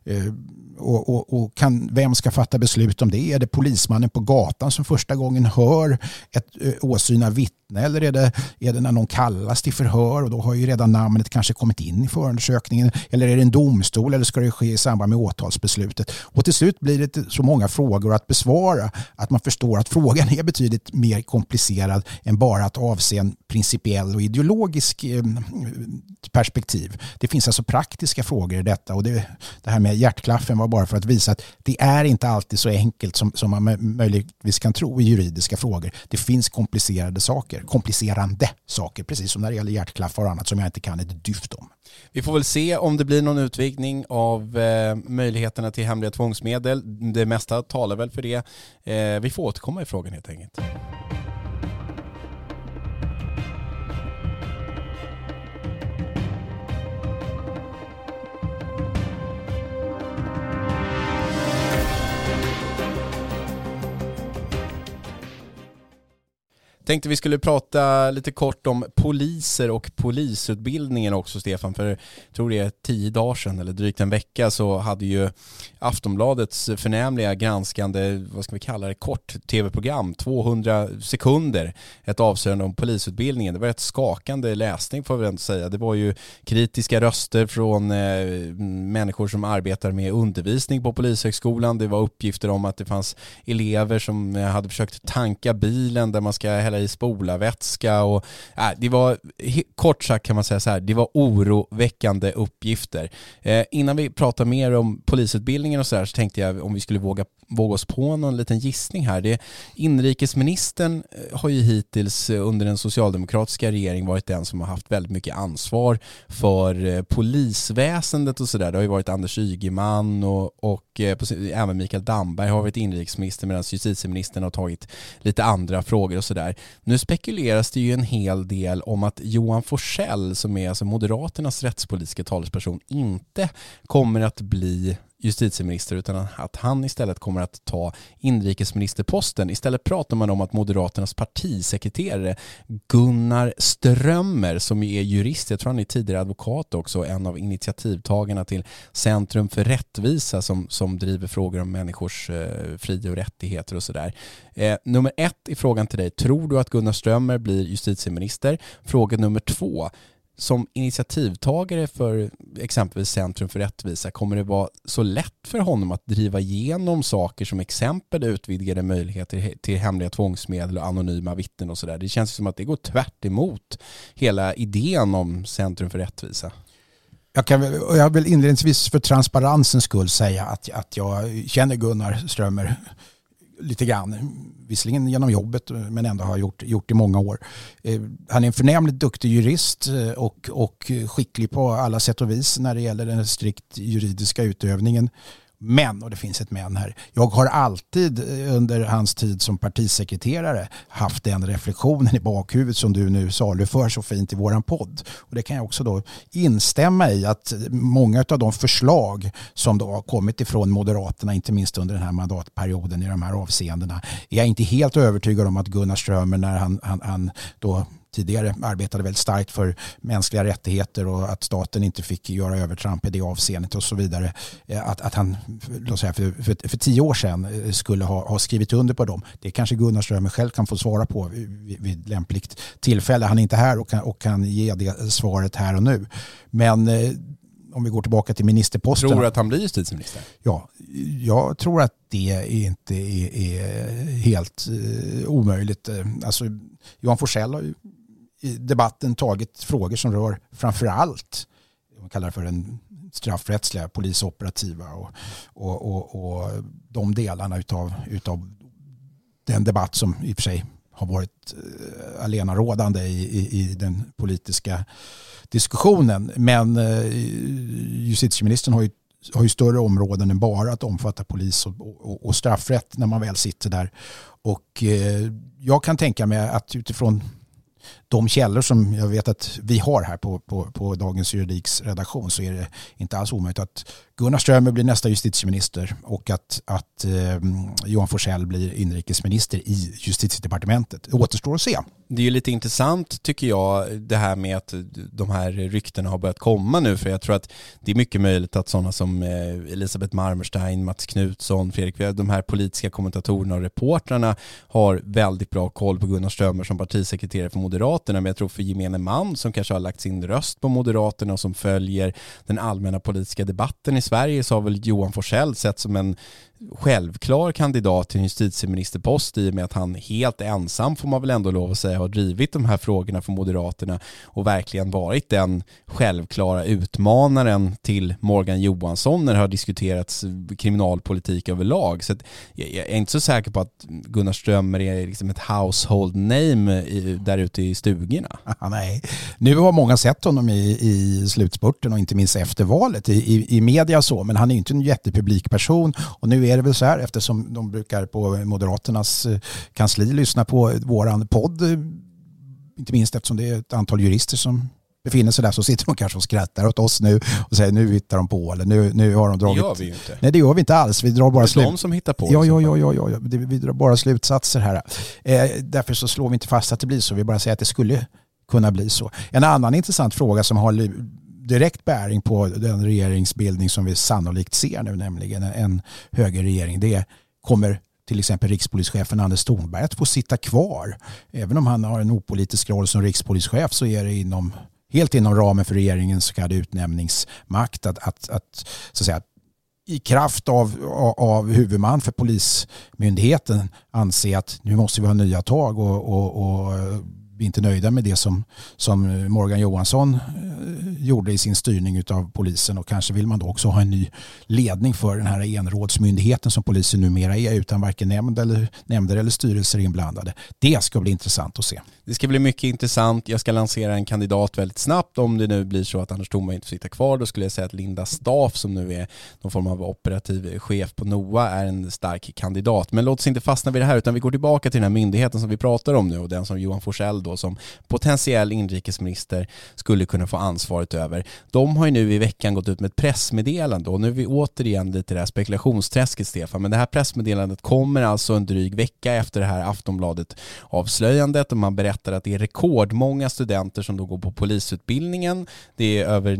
Och vem ska fatta beslut om det? Är det polismannen på gatan som första gången hör ett åsyna vittne, eller är det när någon kallas till förhör och då har ju redan namnet kanske kommit in i förundersökningen, eller är det en domstol, eller ska det ske i samband med åtalsbeslutet? Och till slut blir det så många frågor att besvara att man förstår att frågan är betydligt mer komplicerad än bara att avse en principiell och ideologisk perspektiv. Det finns alltså praktiska frågor i detta, och det här med hjärtklaffen var bara för att visa att det är inte alltid så enkelt som man möjligtvis kan tro i juridiska frågor. Det finns komplicerande saker, precis som när det gäller hjärtklaffar och annat som jag inte kan ett dyft om. Vi får väl se om det blir någon utvidgning av möjligheterna till hemliga tvångsmedel. Det mesta talar väl för det. Vi får återkomma i frågan helt enkelt. Tänkte vi skulle prata lite kort om poliser och polisutbildningen också, Stefan, för jag tror det är 10 dagar sedan eller drygt en vecka så hade ju Aftonbladets förnämliga granskande, vad ska vi kalla det, kort tv-program, 200 sekunder, ett avslöjande om polisutbildningen. Det var ett skakande läsning får vi ändå säga. Det var ju kritiska röster från människor som arbetar med undervisning på Polishögskolan. Det var uppgifter om att det fanns elever som hade försökt tanka bilen där man ska hälla i spolarvätska, och det var kort sagt kan man säga så här, det var oroväckande uppgifter. Innan vi pratar mer om polisutbildningen och så tänkte jag om vi skulle våga oss på någon liten gissning här. Inrikesministern har ju hittills under den socialdemokratiska regeringen varit den som har haft väldigt mycket ansvar för polisväsendet och sådär. Det har ju varit Anders Ygeman och även Mikael Damberg har varit inrikesminister, medan justitieministern har tagit lite andra frågor och sådär. Nu spekuleras det ju en hel del om att Johan Forssell, som är alltså Moderaternas rättspolitiska talesperson, inte kommer att bli justitieminister, utan att han istället kommer att ta inrikesministerposten. Istället pratar man om att Moderaternas partisekreterare Gunnar Strömmer, som är jurist, jag tror han är tidigare advokat också, en av initiativtagarna till Centrum för rättvisa som driver frågor om människors fri- och rättigheter och sådär. Nummer 1 i frågan till dig: tror du att Gunnar Strömmer blir justitieminister? Fråga nummer 2: som initiativtagare för exempelvis Centrum för rättvisa, kommer det vara så lätt för honom att driva igenom saker som exempel utvidgade möjligheter till hemliga tvångsmedel och anonyma vittnen och sådär? Det känns som att det går tvärt emot hela idén om Centrum för rättvisa. Jag vill inledningsvis för transparensens skull säga att jag känner Gunnar Strömmer lite grann, visserligen genom jobbet men ändå har gjort i många år. Han är en förnämligt duktig jurist och skicklig på alla sätt och vis när det gäller den strikt juridiska utövningen. Men, och det finns ett men här, jag har alltid under hans tid som partisekreterare haft den reflektionen i bakhuvudet som du nu saluför så fint i våran podd. Och det kan jag också då instämma i, att många av de förslag som då har kommit ifrån Moderaterna, inte minst under den här mandatperioden i de här avseendena, är jag inte helt övertygad om att Gunnar Strömmer, när han då tidigare arbetade väldigt starkt för mänskliga rättigheter och att staten inte fick göra övertramp i det avseendet och så vidare, att han låt säga, för 10 år sedan skulle ha skrivit under på dem. Det kanske Gunnar Strömmer själv kan få svara på vid lämpligt tillfälle. Han är inte här och kan ge det svaret här och nu. Men om vi går tillbaka till ministerposten. Tror du att han blir justitieminister? Ja, jag tror att det inte är helt omöjligt. Alltså, Johan Forssell har ju i debatten tagit frågor som rör framförallt, man kallar det för den straffrättsliga, polisoperativa och de delarna utav den debatt som i och för sig har varit allenarådande i den politiska diskussionen. Men justitieministern har ju större områden än bara att omfatta polis och straffrätt när man väl sitter där. Och jag kan tänka mig att utifrån de källor som jag vet att vi har här på Dagens Juridiks redaktion, så är det inte alls omöjligt att Gunnar Strömmer blir nästa justitieminister och att Johan Forssell blir inrikesminister i justitiedepartementet. Det återstår att se. Det är ju lite intressant tycker jag, det här med att de här ryktena har börjat komma nu, för jag tror att det är mycket möjligt att sådana som Elisabeth Marmorstein, Mats Knutsson, Fredrik, de här politiska kommentatorerna och reportrarna har väldigt bra koll på Gunnar Strömmer som partisekreterare för Moderaterna, men jag tror för gemene man som kanske har lagt sin röst på Moderaterna och som följer den allmänna politiska debatten i Sverige, så har väl Johan Forssell sett som en självklar kandidat till justitieministerpost, i och med att han helt ensam, får man väl ändå lov att säga, har drivit de här frågorna för Moderaterna och verkligen varit den självklara utmanaren till Morgan Johansson när det har diskuterats kriminalpolitik överlag. Så att jag är inte så säker på att Gunnar Strömmer är liksom ett household name där ute i stugorna. Nej, nu har många sett honom i slutspurten och inte minst efter valet i media så, men han är inte en jättepublik person, och nu är det väl så här, eftersom de brukar på Moderaternas kansli lyssna på våran podd, inte minst eftersom det är ett antal jurister som befinner sig där, så sitter de kanske och skrattar åt oss nu och säger nu hittar de på, eller nu har de dragit. Det gör vi ju inte. Nej, det gör vi inte alls. Vi drar bara de som hittar på. Ja. Vi drar bara slutsatser här. Därför så slår vi inte fast att det blir så. Vi bara säger att det skulle kunna bli så. En annan intressant fråga som har direkt bäring på den regeringsbildning som vi sannolikt ser nu, nämligen en högerregering, det kommer till exempel rikspolischefen Anders Thornberg att få sitta kvar. Även om han har en opolitisk roll som rikspolischef, så är det helt inom ramen för regeringens så kallade utnämningsmakt att så att säga, i kraft av huvudman för polismyndigheten anse att nu måste vi ha nya tag och vi är inte nöjda med det som Morgan Johansson gjorde i sin styrning av polisen, och kanske vill man då också ha en ny ledning för den här enrådsmyndigheten som polisen numera är, utan varken nämnder eller styrelser inblandade. Det ska bli intressant att se. Det ska bli mycket intressant. Jag ska lansera en kandidat väldigt snabbt. Om det nu blir så att Anders Thornberg inte sitter kvar, då skulle jag säga att Linda Staff, som nu är någon form av operativ chef på NOA, är en stark kandidat. Men låt oss inte fastna vid det här, utan vi går tillbaka till den här myndigheten som vi pratar om nu, och den som Johan Forssell då som potentiell inrikesminister skulle kunna få ansvaret över. De har ju nu i veckan gått ut med ett pressmeddelande, och nu är vi återigen lite det här spekulationsträsket, Stefan, men det här pressmeddelandet kommer alltså en dryg vecka efter det här Aftonbladet-avslöjandet, och man berättar att det är rekordmånga studenter som då går på polisutbildningen. Det är över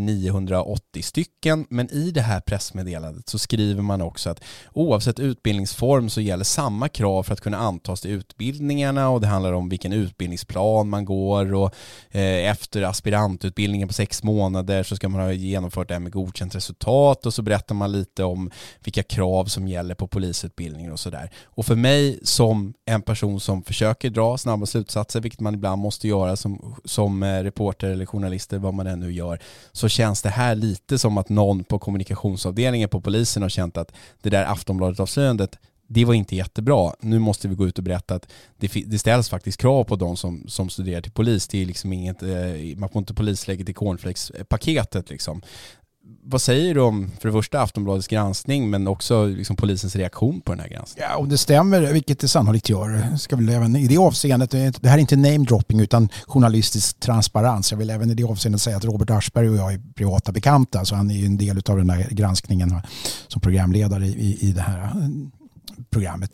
980 stycken, men i det här pressmeddelandet så skriver man också att oavsett utbildningsform så gäller samma krav för att kunna antas till utbildningarna, och det handlar om vilken utbildningsplan plan man går och efter aspirantutbildningen på 6 månader så ska man ha genomfört det med godkänt resultat, och så berättar man lite om vilka krav som gäller på polisutbildningen och sådär. Och för mig som en person som försöker dra snabba slutsatser, vilket man ibland måste göra som reporter eller journalister, vad man än nu gör, så känns det här lite som att någon på kommunikationsavdelningen på polisen har känt att det där Aftonbladet-avslöjandet, det var inte jättebra. Nu måste vi gå ut och berätta att det ställs faktiskt krav på de som studerar till polis. Det är liksom inget, man får inte polislägget i cornflakes-paketet liksom. Vad säger du om för det första Aftonbladets granskning, men också liksom polisens reaktion på den här granskningen? Ja, om det stämmer, vilket det sannolikt gör, ska vi även i det avseendet, det här är inte name-dropping utan journalistisk transparens. Jag vill även i det avseendet säga att Robert Aschberg och jag är privata bekanta, så han är ju en del av den här granskningen som programledare i det här programmet.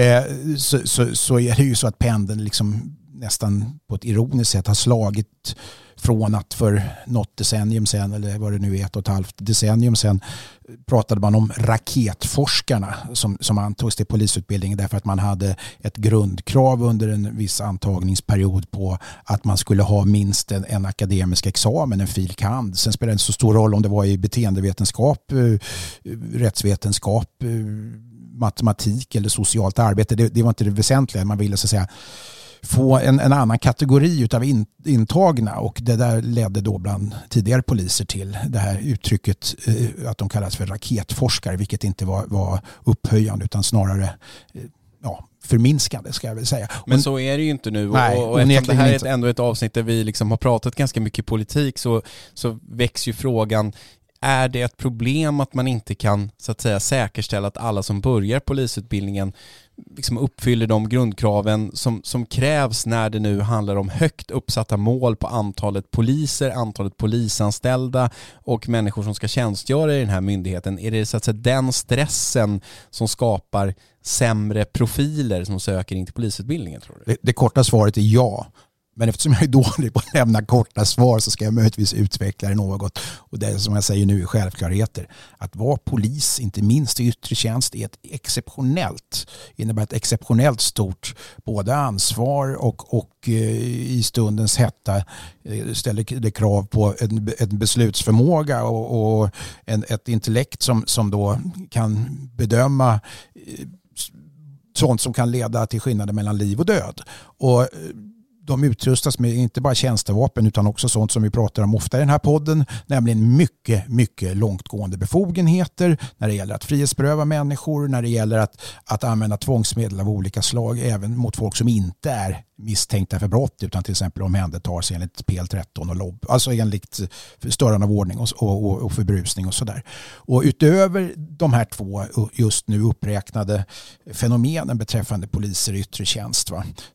Så är det ju så att pendeln liksom nästan på ett ironiskt sätt har slagit från att för något decennium sedan, eller vad det nu är, 1,5 decennium sedan, pratade man om raketforskarna som antogs till polisutbildningen därför att man hade ett grundkrav under en viss antagningsperiod på att man skulle ha minst en akademisk examen, en fil. kand. Sen spelar det inte så stor roll om det var i beteendevetenskap, rättsvetenskap, matematik eller socialt arbete. Det var inte det väsentliga. Man ville så att säga få en annan kategori utav intagna, och det där ledde då bland tidigare poliser till det här uttrycket att de kallas för raketforskare, vilket inte var upphöjande utan snarare förminskande, ska jag väl säga. Men så är det ju inte nu. Nej, och eftersom det här är ändå ett avsnitt där vi liksom har pratat ganska mycket politik, så väcks ju frågan: är det ett problem att man inte kan så att säga säkerställa att alla som börjar polisutbildningen liksom uppfyller de grundkraven som krävs när det nu handlar om högt uppsatta mål på antalet poliser, antalet polisanställda och människor som ska tjänstgöra i den här myndigheten? Är det så att säga den stressen som skapar sämre profiler som söker in till polisutbildningen, tror du? Det korta svaret är ja. Men eftersom jag är dålig på att lämna korta svar så ska jag möjligtvis utveckla det något. Och det som jag säger nu är självklarheter. Att vara polis, inte minst i yttre tjänst, innebär ett exceptionellt stort både ansvar och i stundens hetta ställer det krav på en beslutsförmåga och ett intellekt som då kan bedöma sånt som kan leda till skillnader mellan liv och död. Och de utrustas med inte bara tjänstevapen utan också sånt som vi pratar om ofta i den här podden, nämligen mycket, mycket långtgående befogenheter när det gäller att frihetsberöva människor, när det gäller att använda tvångsmedel av olika slag även mot folk som inte är misstänkta för brott utan till exempel omhändertas enligt PL13 och LOB, alltså enligt störande av ordning och förbrusning och sådär. Och utöver de här två just nu uppräknade fenomenen beträffande poliser i yttre tjänst,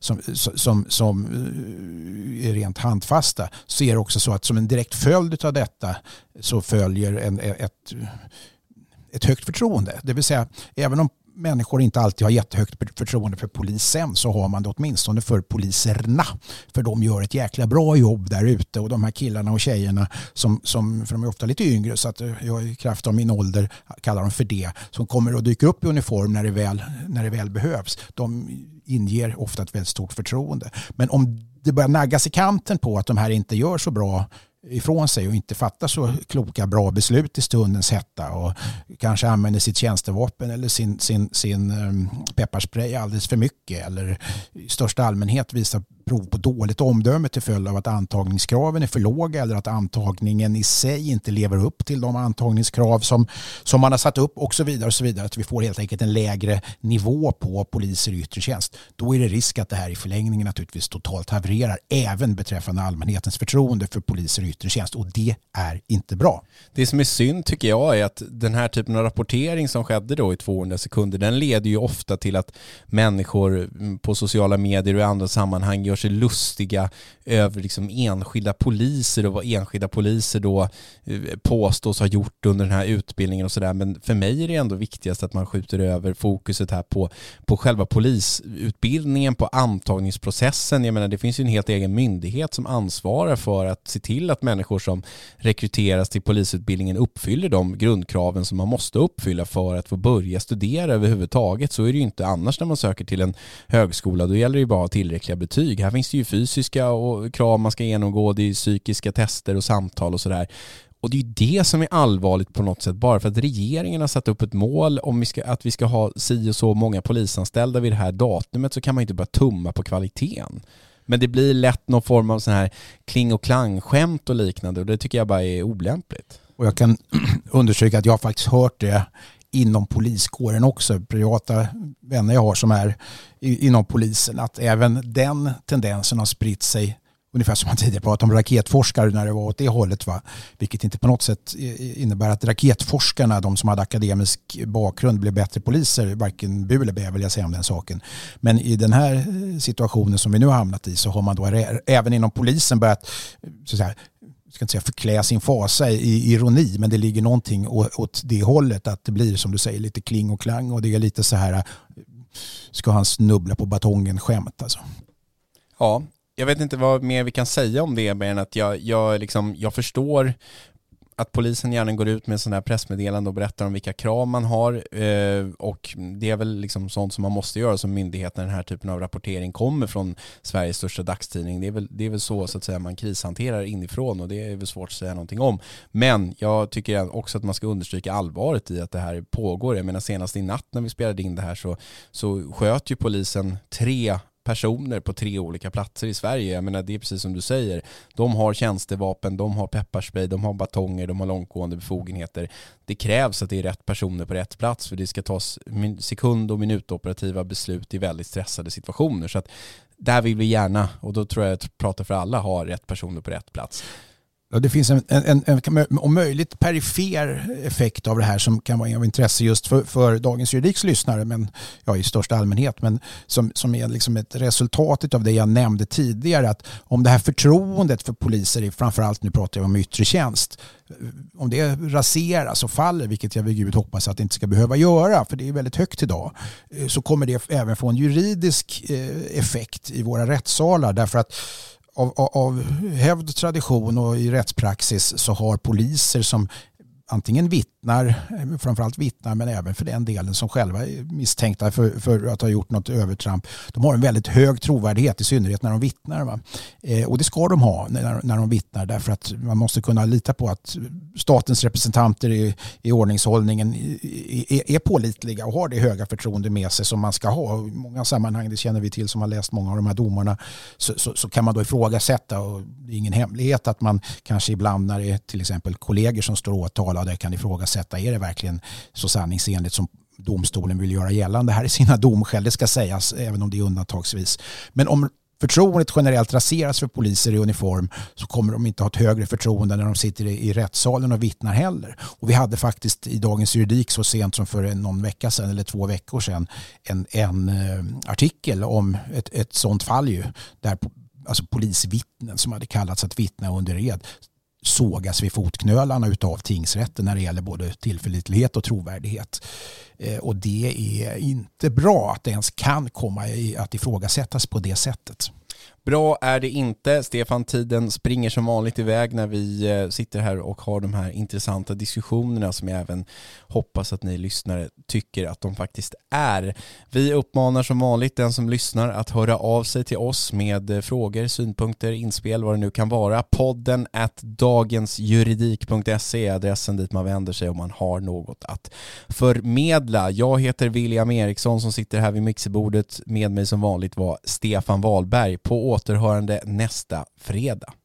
som är rent handfasta, så är det också så att som en direkt följd av detta så följer ett högt förtroende. Det vill säga, även om människor inte alltid har jättehögt förtroende för polisen så har man det åtminstone för poliserna. För de gör ett jäkla bra jobb där ute, och de här killarna och tjejerna som för de är ofta lite yngre så att jag i kraft av min ålder kallar dem för det, som kommer och dyker upp i uniform när det väl behövs. De inger ofta ett väldigt stort förtroende. Men om det börjar naggas i kanten på att de här inte gör så bra ifrån sig och inte fattar så kloka, bra beslut i stundens hetta och kanske använder sitt tjänstevapen eller sin pepparspray alldeles för mycket, eller i största allmänhet visar prov på dåligt omdöme till följd av att antagningskraven är för låga eller att antagningen i sig inte lever upp till de antagningskrav som man har satt upp och så vidare, att vi får helt enkelt en lägre nivå på poliser i yttre tjänst. Då är det risk att det här i förlängningen naturligtvis totalt havererar även beträffande allmänhetens förtroende för poliser i yttre tjänst, och det är inte bra. Det som är synd tycker jag är att den här typen av rapportering som skedde då i 200 sekunder, den leder ju ofta till att människor på sociala medier och i andra sammanhang gör sig lustiga över liksom enskilda poliser och vad enskilda poliser då påstås ha gjort under den här utbildningen och sådär. Men för mig är det ändå viktigast att man skjuter över fokuset här på själva polisutbildningen, på antagningsprocessen. Jag menar, det finns ju en helt egen myndighet som ansvarar för att se till att människor som rekryteras till polisutbildningen uppfyller de grundkraven som man måste uppfylla för att få börja studera överhuvudtaget. Så är det ju inte annars när man söker till en högskola. Då gäller det ju bara att ha tillräckliga betyg. Här finns det ju fysiska och krav man ska genomgå, det är psykiska tester och samtal och sådär. Och det är ju det som är allvarligt på något sätt, bara för att regeringen har satt upp ett mål om att vi ska ha si och så många polisanställda vid det här datumet, så kan man inte bara tumma på kvaliteten. Men det blir lätt någon form av sån här kling och klang skämt och liknande, och det tycker jag bara är olämpligt. Och jag kan undersöka att jag har faktiskt hört det inom poliskåren också, privata vänner jag har som är inom polisen, att även den tendensen har spritt sig, ungefär som man tidigare pratade om raketforskare när det var åt det hållet, va? Vilket inte på något sätt innebär att raketforskarna, de som hade akademisk bakgrund, blev bättre poliser, varken bu eller bä vill jag säga om den saken. Men i den här situationen som vi nu har hamnat i, så har man då även inom polisen börjat, så att säga, ska inte säga förklä sin fasa i ironi, men det ligger någonting åt det hållet, att det blir, som du säger, lite kling och klang, och det är lite så här, ska han snubbla på batongen skämt alltså. Ja, jag vet inte vad mer vi kan säga om det, men att jag förstår att polisen gärna går ut med sådana här pressmeddelande och berättar om vilka krav man har, och det är väl liksom sånt som man måste göra som myndighet när den här typen av rapportering kommer från Sveriges största dagstidning. Det är väl så att säga man krishanterar inifrån, och det är väl svårt att säga någonting om. Men jag tycker också att man ska understryka allvaret i att det här pågår. Jag menar, senast i natt när vi spelade in det här så sköt ju polisen 3 personer på 3 olika platser i Sverige. Jag menar, det är precis som du säger. De har tjänstevapen, de har pepparspray, de har batonger, de har långtgående befogenheter. Det krävs att det är rätt personer på rätt plats, för det ska tas sekund- och minutoperativa beslut i väldigt stressade situationer. Så att där vill vi gärna, och då tror jag att prata för alla, ha rätt personer på rätt plats. Ja, det finns en om möjligt perifer effekt av det här som kan vara av intresse just för Dagens Juridiks lyssnare, men i största allmänhet, men som är liksom ett resultat av det jag nämnde tidigare, att om det här förtroendet för poliser, framförallt nu pratar jag om yttre tjänst, om det raseras och faller, vilket jag vid Gud hoppas att det inte ska behöva göra, för det är väldigt högt idag, så kommer det även få en juridisk effekt i våra rättssalar, därför att av hävd, tradition och i rättspraxis så har poliser som antingen framförallt vittnar, men även för den delen som själva är misstänkta för att ha gjort något övertramp. De har en väldigt hög trovärdighet, i synnerhet när de vittnar. Va? Och det ska de ha när de vittnar, därför att man måste kunna lita på att statens representanter i ordningshållningen är pålitliga och har det höga förtroende med sig som man ska ha. I många sammanhang, det känner vi till som har läst många av de här domarna, så kan man då ifrågasätta, och det är ingen hemlighet att man kanske ibland, när det är till exempel kollegor som står åtalade, där kan ifrågasätta, är det verkligen så sanningsenligt som domstolen vill göra gällande här i sina domskäl? Det ska sägas, även om det är undantagsvis. Men om förtroendet generellt raseras för poliser i uniform, så kommer de inte ha ett högre förtroende när de sitter i rättssalen och vittnar heller. Och vi hade faktiskt i Dagens Juridik så sent som för någon vecka sedan eller 2 veckor sedan en artikel om ett sånt fall ju, där alltså polisvittnen som hade kallats att vittna under ed sågas vid fotknölarna utav tingsrätten när det gäller både tillförlitlighet och trovärdighet. Och det är inte bra att det ens kan komma att ifrågasättas på det sättet. Bra är det inte. Stefan, tiden springer som vanligt iväg när vi sitter här och har de här intressanta diskussionerna som jag även hoppas att ni lyssnare tycker att de faktiskt är. Vi uppmanar som vanligt den som lyssnar att höra av sig till oss med frågor, synpunkter, inspel, vad det nu kan vara. podden@dagensjuridik.se är adressen dit man vänder sig om man har något att förmedla. Jag heter William Eriksson som sitter här vid mixerbordet. Med mig som vanligt var Stefan Wahlberg. På återhörande nästa fredag.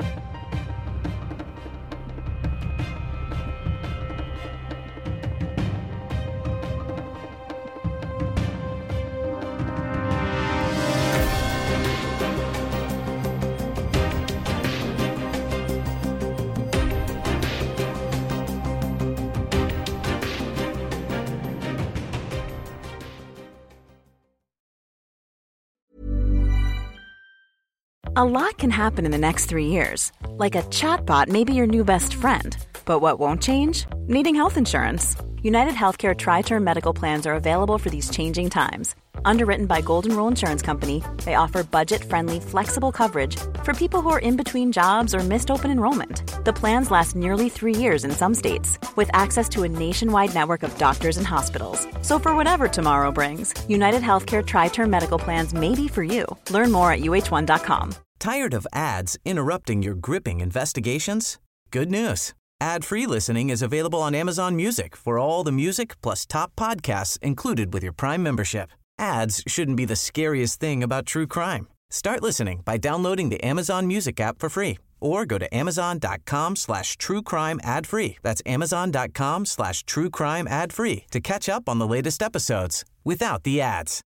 A lot can happen in the next 3 years. Like a chatbot may be your new best friend. But what won't change? Needing health insurance. United Healthcare Tri-Term Medical Plans are available for these changing times. Underwritten by Golden Rule Insurance Company, they offer budget-friendly, flexible coverage for people who are in between jobs or missed open enrollment. The plans last nearly 3 years in some states, with access to a nationwide network of doctors and hospitals. So for whatever tomorrow brings, United Healthcare Tri-Term Medical Plans may be for you. Learn more at uh1.com. Tired of ads interrupting your gripping investigations? Good news. Ad-free listening is available on Amazon Music for all the music plus top podcasts included with your Prime membership. Ads shouldn't be the scariest thing about true crime. Start listening by downloading the Amazon Music app for free or go to amazon.com/truecrime ad-free. That's amazon.com/truecrime ad-free to catch up on the latest episodes without the ads.